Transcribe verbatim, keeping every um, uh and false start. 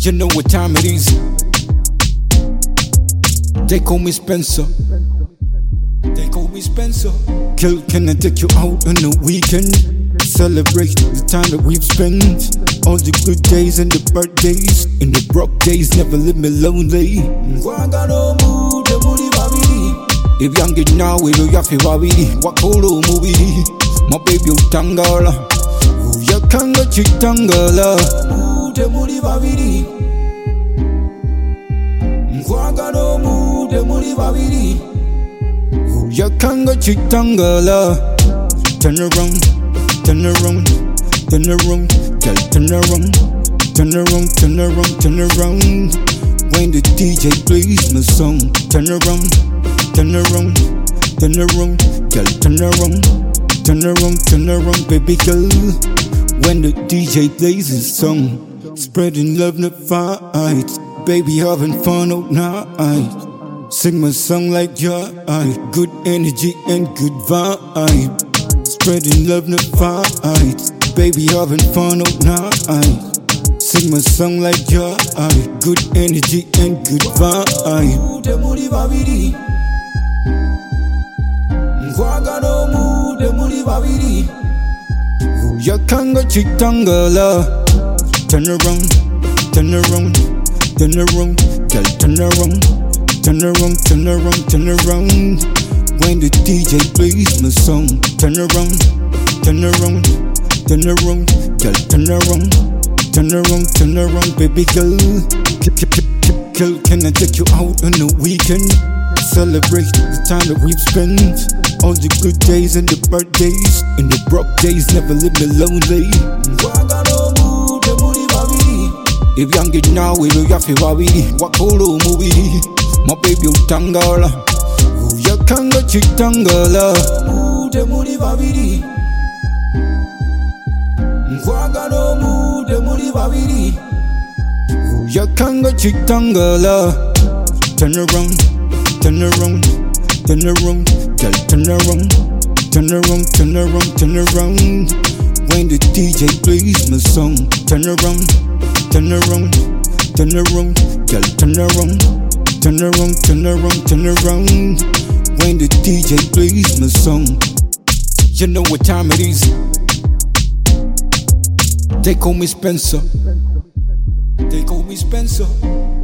You know what time it is. They call me Spencer. They call me Spencer. Kill, can I take you out on the weekend? Celebrate the time that we've spent. All the good days and the bad days. In the broke days, never leave me lonely. If young get now, we do yafi wabidi. Wakolo movie. My baby utangala. Uyakanga chitangala. Mude muri babiri. Nkwagano mude muri babiri. Uyakanga chitangala. Turn around, turn around, turn around, girl, turn around, turn around, turn around, turn around. When the D J plays my song, turn around, turn around, turn around, girl, turn around, turn around, turn around, baby girl. When the D J plays his song, spreading love, not fights, baby having fun all night. Sing my song like your eye, good energy and good vibe. Spreading love, not fights, baby having fun all night. Sing my song like your eye, good energy and good vibe. Mude muri babiri. Nkwagano mude muri babiri. Uyakanga chitangala. Turn around, turn around, turn around, girl, turn around, turn around, turn around, turn around. When the D J plays my song, turn around, turn around, turn around, girl, turn around, turn around, turn around, baby girl. Girl, can I take you out on the weekend? Celebrate the time that we've spent. All the good days and the bad days. In the broke days, never leave me lonely. If young get now, we do yafi wabidi. Wakolo movie. My baby utangala. Uyakanga chitangala. Mude muri babiri. Nkwagano mude muri babiri. Uyakanga chitangala. Turn around, turn around, turn around, girl, turn around, turn around, turn around, turn around. When the D J plays my song, turn around, turn around, turn around, girl, turn around, turn around, turn around, turn around. When the D J plays my song, you know what time it is. They call me Spencer. They call me Spencer.